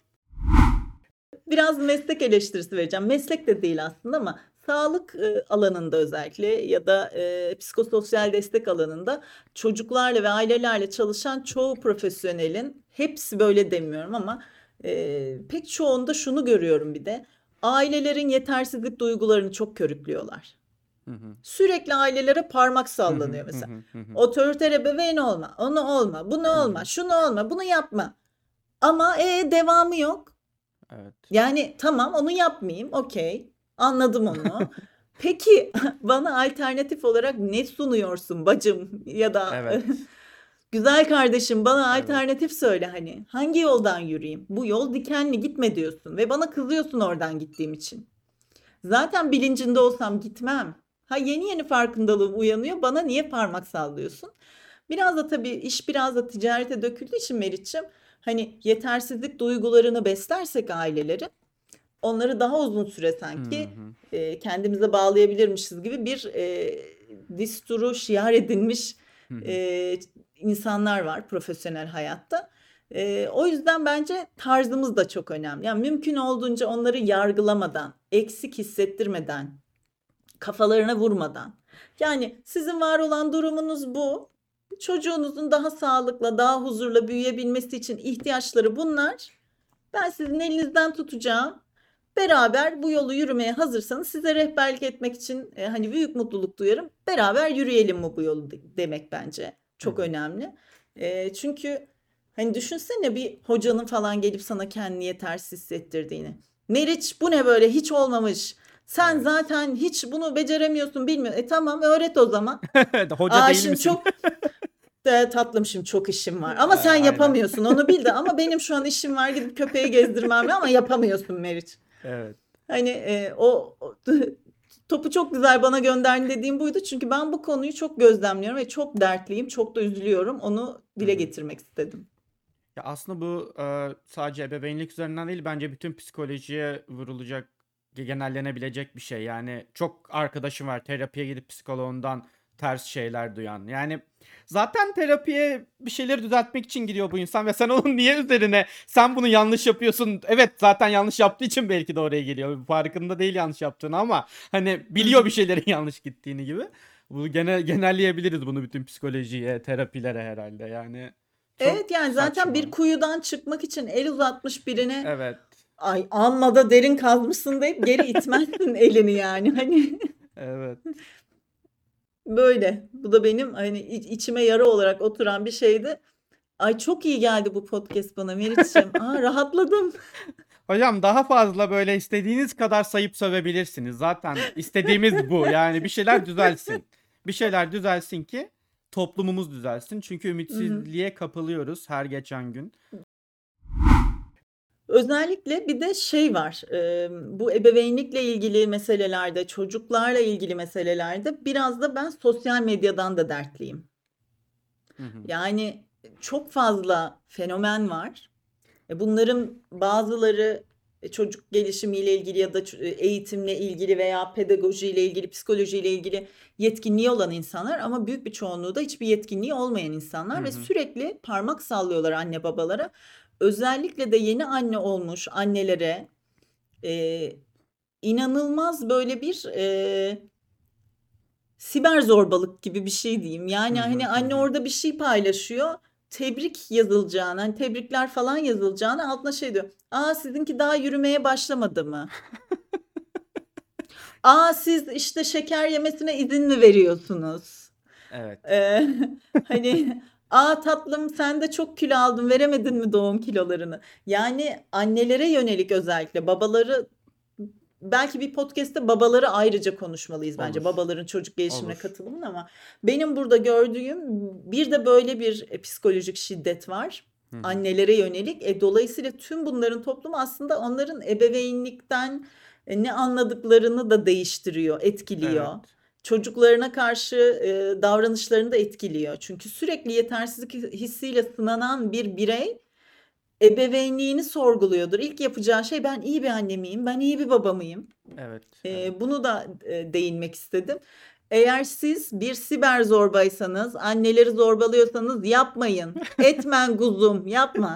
Biraz meslek eleştirisi vereceğim. Meslek de değil aslında ama sağlık alanında özellikle ya da psikososyal destek alanında çocuklarla ve ailelerle çalışan çoğu profesyonelin, hepsi böyle demiyorum ama pek çoğunda şunu görüyorum bir de. Ailelerin yetersizlik duygularını çok körüklüyorlar. Hı hı. Sürekli ailelere parmak Hı hı. sallanıyor Hı mesela. hı. Hı hı. Otoriter ebeveyn olma, onu olma, bunu Hı olma, hı. şunu olma, bunu yapma. Ama devamı yok. Evet. Yani tamam, onu yapmayayım. Okey. Anladım onu. Peki bana alternatif olarak ne sunuyorsun bacım ya da Evet. güzel kardeşim, bana Evet. alternatif söyle hani. Hangi yoldan yürüyeyim? Bu yol dikenli, gitme diyorsun ve bana kızıyorsun oradan gittiğim için. Zaten bilincinde olsam gitmem. Ha, yeni yeni farkındalığım uyanıyor. Bana niye parmak sallıyorsun? Biraz da tabii iş biraz da ticarete döküldüğü için Meriç'im, hani yetersizlik duygularını beslersek aileleri, onları daha uzun süre Hı sanki hı. kendimize bağlayabilirmişiz gibi bir disturu şiar edinmiş Hı hı. e, insanlar var profesyonel hayatta. O yüzden bence tarzımız da çok önemli. Yani mümkün olduğunca onları yargılamadan, eksik hissettirmeden, kafalarına vurmadan. Yani sizin var olan durumunuz bu. Çocuğunuzun daha sağlıklı, daha huzurla büyüyebilmesi için ihtiyaçları bunlar. Ben sizin elinizden tutacağım. Beraber bu yolu yürümeye hazırsanız size rehberlik etmek için hani büyük mutluluk duyarım. Beraber yürüyelim mi bu yolu demek bence Hı çok hı. önemli. Çünkü hani düşünsene bir hocanın falan gelip sana kendini yetersiz hissettirdiğini. Meriç bu ne böyle, hiç olmamış. Sen Evet. zaten hiç bunu beceremiyorsun, bilmiyorsun. Tamam, öğret o zaman. Hoca değil Şimdi misin? çok tatlım, şimdi çok işim var. Ama sen Aynen. yapamıyorsun, onu bil de. Ama benim şu an işim var, gidip köpeği gezdirmem lazım ama yapamıyorsun Meriç. Evet. Hani topu çok güzel bana gönderdin dediğim buydu. Çünkü ben bu konuyu çok gözlemliyorum ve çok dertliyim, çok da üzülüyorum. Onu Hı dile hı. getirmek istedim. Ya aslında bu sadece ebeveynlik üzerinden değil, bence bütün psikolojiye vurulacak, genellenebilecek bir şey. Yani çok arkadaşım var terapiye gidip psikoloğundan ters şeyler duyan. Yani zaten terapiye bir şeyleri düzeltmek için gidiyor bu insan ve sen onun niye üzerine sen bunu yanlış yapıyorsun. Evet, zaten yanlış yaptığı için belki de oraya geliyor. Farkında değil yanlış yaptığını ama hani Hı biliyor bir hı. şeylerin yanlış gittiğini gibi. Bu genelleyebiliriz bunu bütün psikolojiye, terapilere herhalde. Yani çok Evet, yani zaten bir saçma. kuyudan çıkmak için el uzatmış birine Evet. ay amma da derin kazmışsın deyip geri itmezsin elini yani. Hani Evet. böyle. Bu da benim hani içime yara olarak oturan bir şeydi. Ay çok iyi geldi bu podcast bana Meriç'ciğim. Rahatladım. Hocam daha fazla böyle istediğiniz kadar sayıp sövebilirsiniz. Zaten istediğimiz bu. Yani bir şeyler düzelsin. Bir şeyler düzelsin ki toplumumuz düzelsin. Çünkü Hı hı. ümitsizliğe kapılıyoruz her geçen gün. Özellikle bir de şey var, bu ebeveynlikle ilgili meselelerde, çocuklarla ilgili meselelerde biraz da ben sosyal medyadan da dertliyim. Hı hı. Yani çok fazla fenomen var. Bunların bazıları çocuk gelişimiyle ilgili ya da eğitimle ilgili veya pedagojiyle ilgili, psikolojiyle ilgili yetkinliği olan insanlar ama büyük bir çoğunluğu da hiçbir yetkinliği olmayan Hı insanlar ve hı. sürekli parmak sallıyorlar anne babalara. Özellikle de yeni anne olmuş annelere e, inanılmaz böyle bir siber zorbalık gibi bir şey diyeyim. Hı Yani hı. hani Hı anne hı. orada bir şey paylaşıyor. Tebrik yazılacağını, hani tebrikler falan yazılacağını altına şey diyor. Sizinki daha yürümeye başlamadı mı? Siz işte şeker yemesine izin mi veriyorsunuz? Evet. Ee, hani tatlım sen de çok kilo aldın, veremedin mi doğum kilolarını? Yani annelere yönelik, özellikle babaları, belki bir podcast'te babaları ayrıca konuşmalıyız bence. Olur. Babaların çocuk gelişimine Olur. katılımını, ama benim burada gördüğüm bir de böyle bir psikolojik şiddet var. Hı hı. Annelere yönelik. Dolayısıyla tüm bunların toplumu aslında onların ebeveynlikten ne anladıklarını da değiştiriyor, etkiliyor. Evet. Çocuklarına karşı davranışlarını da etkiliyor. Çünkü sürekli yetersizlik hissiyle sınanan bir birey ebeveynliğini sorguluyordur. İlk yapacağı şey, ben iyi bir anne miyim, ben iyi bir baba mıyım? Evet. Evet. Bunu da değinmek istedim. Eğer siz bir siber zorbaysanız, anneleri zorbalıyorsanız yapmayın. Etmen kuzum, yapma.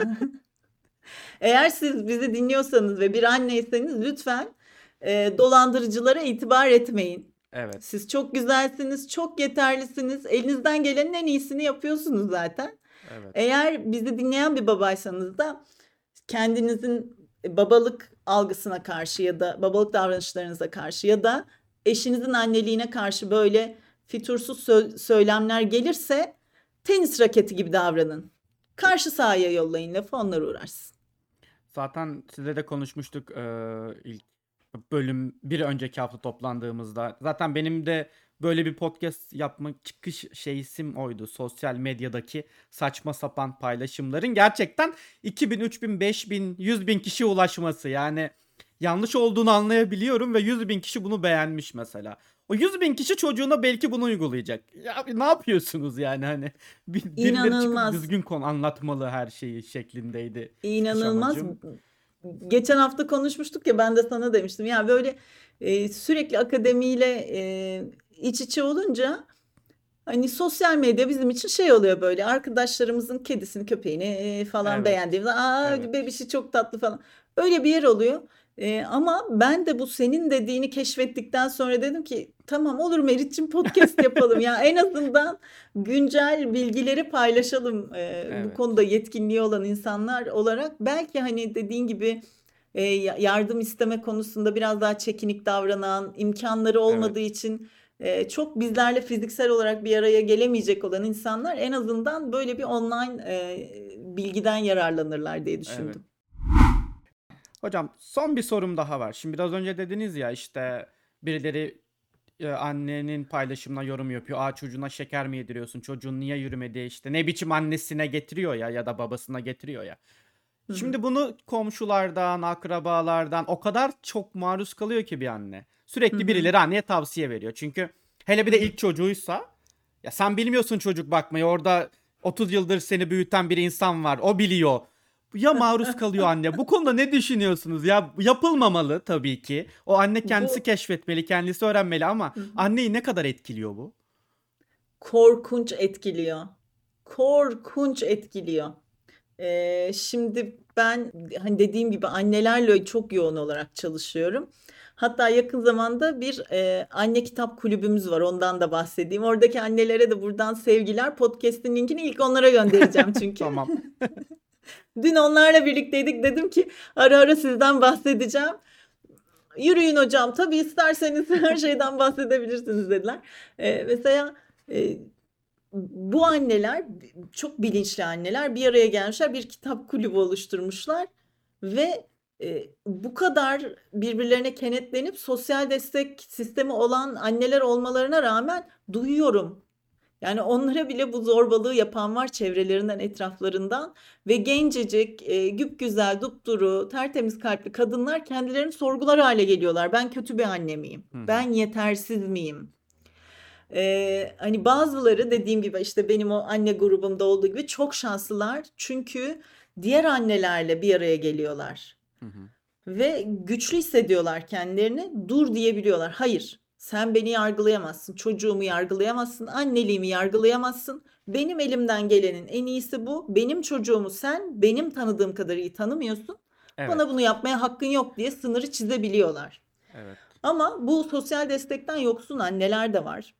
Eğer siz bizi dinliyorsanız ve bir anneyseniz lütfen dolandırıcılara itibar etmeyin. Evet. Siz çok güzelsiniz, çok yeterlisiniz. Elinizden gelenin en iyisini yapıyorsunuz zaten. Evet. Eğer bizi dinleyen bir babaysanız da kendinizin babalık algısına karşı ya da babalık davranışlarınıza karşı ya da eşinizin anneliğine karşı böyle fitursuz söylemler gelirse tenis raketi gibi davranın. Karşı sahaya yollayın lafı, onlar uğraşsın. Zaten size de konuşmuştuk ilk bölüm bir önceki hafta toplandığımızda. Zaten benim de böyle bir podcast yapmak çıkış şeysim oydu. Sosyal medyadaki saçma sapan paylaşımların gerçekten 2000, 3000, 5000, 100 bin kişiye ulaşması. Yani yanlış olduğunu anlayabiliyorum ve 100 bin kişi bunu beğenmiş mesela. O 100 bin kişi çocuğuna belki bunu uygulayacak. Ya ne yapıyorsunuz yani hani birileri çıkıp İnanılmaz, düzgün konu anlatmalı her şeyi şeklindeydi çıkış inanılmaz. amacım. Geçen hafta konuşmuştuk ya, ben de sana demiştim. Ya böyle sürekli akademiyle iç içe olunca, hani sosyal medya bizim için şey oluyor, böyle arkadaşlarımızın kedisini köpeğini falan Evet. beğendiğimizde Evet. bebişi çok tatlı falan, öyle bir yer oluyor. Ama ben de bu senin dediğini keşfettikten sonra dedim ki tamam, olur Meriç'cim, podcast yapalım ya, en azından güncel bilgileri paylaşalım. Bu Evet. konuda yetkinliği olan insanlar olarak belki hani dediğin gibi yardım isteme konusunda biraz daha çekinik davranan, imkanları Evet. olmadığı için çok bizlerle fiziksel olarak bir araya gelemeyecek olan insanlar en azından böyle bir online bilgiden yararlanırlar diye Evet. düşündüm. Hocam son bir sorum daha var. Şimdi biraz önce dediniz ya işte birileri annenin paylaşımına yorum yapıyor. Aa çocuğuna şeker mi yediriyorsun? Çocuğun niye yürümedi? İşte ne biçim annesine getiriyor ya da babasına getiriyor ya. Hı hı. Şimdi bunu komşulardan, akrabalardan o kadar çok maruz kalıyor ki bir anne. Hı Sürekli hı. birileri anneye tavsiye veriyor. Çünkü hele bir Hı de hı. ilk çocuğuysa ya sen bilmiyorsun çocuk bakmayı. Orada 30 yıldır seni büyüten bir insan var. O biliyor. Ya maruz kalıyor anne. Bu konuda ne düşünüyorsunuz? Ya yapılmamalı tabii ki. O anne kendisi Bu keşfetmeli, kendisi öğrenmeli ama Hı hı. anneyi ne kadar etkiliyor bu? Korkunç etkiliyor. Korkunç etkiliyor. Şimdi ben hani dediğim gibi annelerle çok yoğun olarak çalışıyorum. Hatta yakın zamanda bir anne kitap kulübümüz var. Ondan da bahsedeyim. Oradaki annelere de buradan sevgiler. Podcast'in linkini ilk onlara göndereceğim çünkü. Tamam. Dün onlarla birlikteydik. Dedim ki ara ara sizden bahsedeceğim. Yürüyün hocam. Tabii isterseniz her şeyden bahsedebilirsiniz dediler. Mesela e, bu anneler çok bilinçli anneler bir araya gelmişler, bir kitap kulübü oluşturmuşlar ve bu kadar birbirlerine kenetlenip sosyal destek sistemi olan anneler olmalarına rağmen duyuyorum. Yani onlara bile bu zorbalığı yapan var çevrelerinden, etraflarından ve gencecik, güpgüzel, dupduru, tertemiz kalpli kadınlar kendilerini sorgular hale geliyorlar. Ben kötü bir anne miyim? Hı hı. Ben yetersiz miyim? Hani bazıları dediğim gibi işte benim o anne grubumda olduğu gibi çok şanslılar. Çünkü diğer annelerle bir araya geliyorlar Hı hı. ve güçlü hissediyorlar kendilerini. Dur diyebiliyorlar. Hayır, sen beni yargılayamazsın, çocuğumu yargılayamazsın, anneliğimi yargılayamazsın. Benim elimden gelenin en iyisi bu. Benim çocuğumu sen benim tanıdığım kadar iyi tanımıyorsun. Evet. Bana bunu yapmaya hakkın yok diye sınırı çizebiliyorlar. Evet. Ama bu sosyal destekten yoksun anneler de var.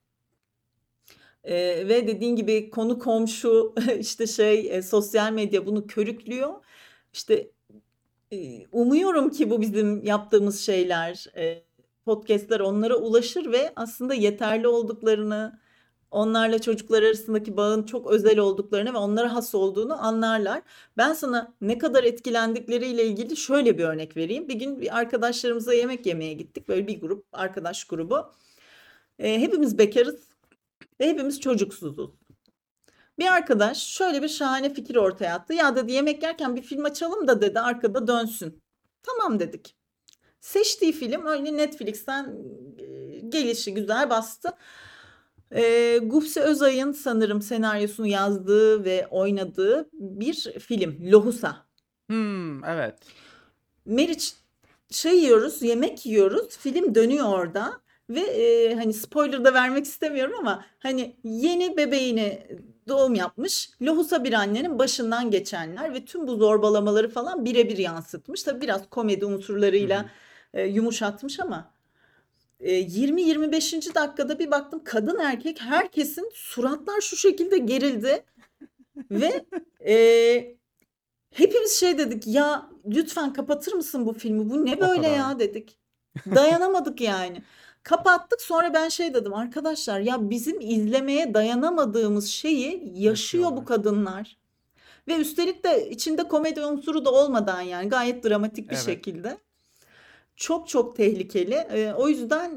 Ve dediğin gibi konu komşu işte sosyal medya bunu körüklüyor. İşte umuyorum ki bu bizim yaptığımız şeyler, podcast'ler onlara ulaşır ve aslında yeterli olduklarını, onlarla çocuklar arasındaki bağın çok özel olduklarını ve onlara has olduğunu anlarlar. Ben sana ne kadar etkilendikleriyle ilgili şöyle bir örnek vereyim. Bir gün bir arkadaşlarımıza yemek yemeye gittik. Böyle bir grup, arkadaş grubu. Hepimiz bekarız ve hepimiz çocuksuzuz. Bir arkadaş şöyle bir şahane fikir ortaya attı. Ya dedi yemek yerken bir film açalım da dedi arkada dönsün. Tamam dedik. Seçtiği film öyle Netflix'ten gelişi güzel bastı. Gupse Özay'ın sanırım senaryosunu yazdığı ve oynadığı bir film. Lohusa. Evet. Meriç yiyoruz, yemek yiyoruz. Film dönüyor orada ve hani spoiler da vermek istemiyorum ama hani yeni bebeğine doğum yapmış lohusa bir annenin başından geçenler ve tüm bu zorbalamaları falan birebir yansıtmış. Tabii biraz komedi Hı unsurlarıyla hı. yumuşatmış ama 20-25. dakikada bir baktım kadın erkek herkesin suratlar şu şekilde gerildi ve e, hepimiz dedik ya lütfen kapatır mısın bu filmi? Bu ne O böyle kadar mı? ya dedik. Dayanamadık yani. Kapattık sonra ben dedim arkadaşlar ya bizim izlemeye dayanamadığımız şeyi yaşıyor bu Yaşıyorlar. kadınlar. Ve üstelik de içinde komedi unsuru da olmadan yani gayet dramatik bir Evet. şekilde. Çok çok tehlikeli. O yüzden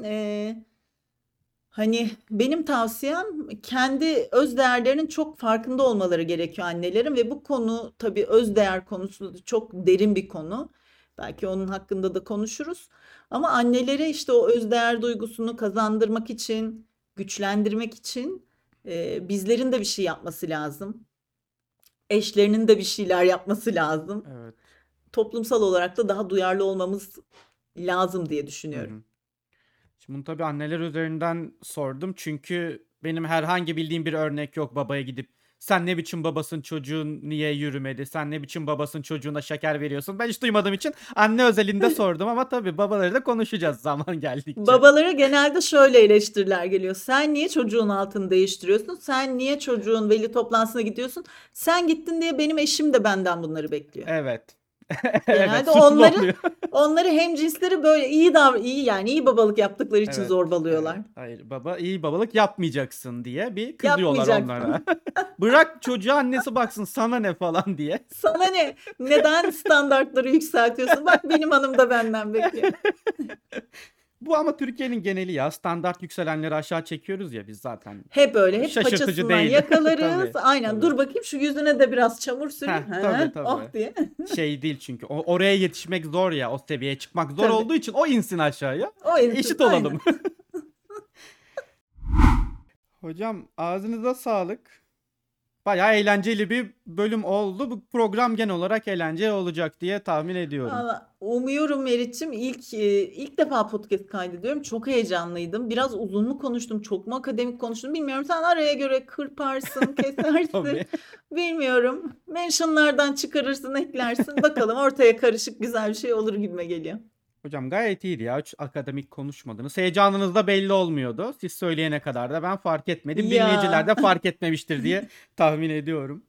hani benim tavsiyem kendi öz değerlerinin çok farkında olmaları gerekiyor annelerin ve bu konu tabii öz değer konusu da çok derin bir konu. Belki onun hakkında da konuşuruz. Ama annelere işte o öz değer duygusunu kazandırmak için, güçlendirmek için bizlerin de bir şey yapması lazım. Eşlerinin de bir şeyler yapması lazım. Evet. Toplumsal olarak da daha duyarlı olmamız lazım diye Hı düşünüyorum. hı. Şimdi bunu tabii anneler üzerinden sordum. Çünkü benim herhangi bildiğim bir örnek yok babaya gidip sen ne biçim babasın çocuğun niye yürümedi? Sen ne biçim babasın çocuğuna şeker veriyorsun? Ben hiç duymadığım için anne özelinde sordum ama tabii babaları da konuşacağız zaman geldikçe. Babalara genelde şöyle eleştiriler geliyor. Sen niye çocuğun altını değiştiriyorsun? Sen niye çocuğun veli toplantısına gidiyorsun? Sen gittin diye benim eşim de benden bunları bekliyor. Evet. Evet, Genelde suçlu oluyor. Onları hemcinsleri böyle iyi yani iyi babalık yaptıkları için Evet, zorbalıyorlar. evet. Hayır baba, iyi babalık yapmayacaksın diye bir kızıyorlar onlara. Yapmayacaksın. Bırak çocuğa annesi baksın, sana ne falan diye. Sana ne? Neden standartları yükseltiyorsun? Bak benim hanım da benden bekliyor. Bu ama Türkiye'nin geneli ya. Standart yükselenleri aşağı çekiyoruz ya biz zaten. Hep öyle, hep Şaşırtıcı paçasından değil. yakalarız. Tabii, Aynen. tabii. Dur bakayım şu yüzüne de biraz çamur süreyim. Tabii Oh tabii. diye. Şey değil çünkü. Oraya yetişmek zor ya. O seviyeye çıkmak zor Tabii. olduğu için o insin aşağıya. O insin, Eşit aynen. olalım. Hocam ağzınıza sağlık. Bayağı eğlenceli bir bölüm oldu. Bu program genel olarak eğlenceli olacak diye tahmin ediyorum. Valla umuyorum Meriç'im. İlk defa podcast kaydediyorum. Çok heyecanlıydım. Biraz uzun mu konuştum, çok mu akademik konuştum bilmiyorum. Sen araya göre kırparsın, kesersin. Tabii. Bilmiyorum. Mentionlardan çıkarırsın, eklersin. Bakalım ortaya karışık güzel bir şey olur gibime geliyor. Hocam gayet iyiydi ya. Hiç akademik konuşmadınız. Heyecanınız da belli olmuyordu. Siz söyleyene kadar da ben fark etmedim. Ya. Dinleyiciler de fark etmemiştir diye tahmin ediyorum.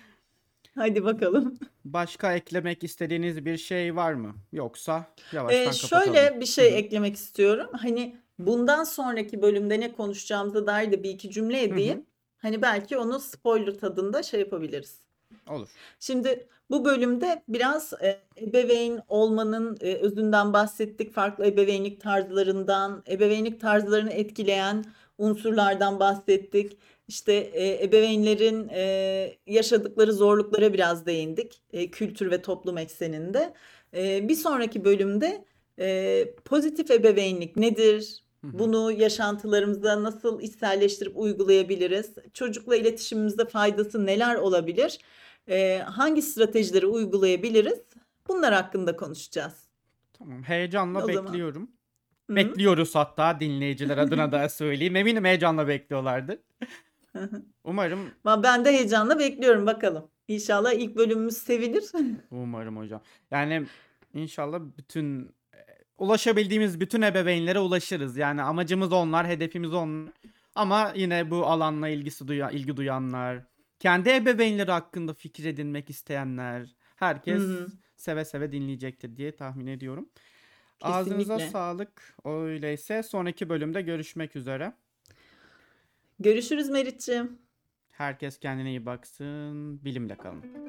Hadi bakalım. Başka eklemek istediğiniz bir şey var mı? Yoksa yavaştan kapatalım. Şöyle bir şey eklemek istiyorum. Hani bundan sonraki bölümde ne konuşacağımıza dair de bir iki cümle edeyim. Hani belki onu spoiler tadında şey yapabiliriz. Olur. Şimdi bu bölümde biraz ebeveyn olmanın özünden bahsettik. Farklı ebeveynlik tarzlarından, ebeveynlik tarzlarını etkileyen unsurlardan bahsettik. İşte ebeveynlerin yaşadıkları zorluklara biraz değindik. Kültür ve toplum ekseninde. Bir sonraki bölümde pozitif ebeveynlik nedir? Bunu yaşantılarımıza nasıl içselleştirip uygulayabiliriz? Çocukla iletişimimizde faydası neler olabilir? Hangi stratejileri uygulayabiliriz? Bunlar hakkında konuşacağız. Tamam. Heyecanla O zaman. bekliyorum. Hı. Bekliyoruz hatta, dinleyiciler adına da söyleyeyim. Eminim heyecanla bekliyorlardır. Umarım Ben de heyecanla bekliyorum bakalım. İnşallah ilk bölümümüz sevilir. Umarım hocam. Yani inşallah ulaşabildiğimiz bütün ebeveynlere ulaşırız. Yani amacımız onlar, hedefimiz onlar. Ama yine bu alanla ilgi duyanlar, kendi ebeveynleri hakkında fikir edinmek isteyenler, herkes seve seve dinleyecektir diye tahmin ediyorum. Ağzınıza Kesinlikle. sağlık. Öyleyse sonraki bölümde görüşmek üzere. Görüşürüz Meriç'ciğim. Herkes kendine iyi baksın. Bilimle kalın.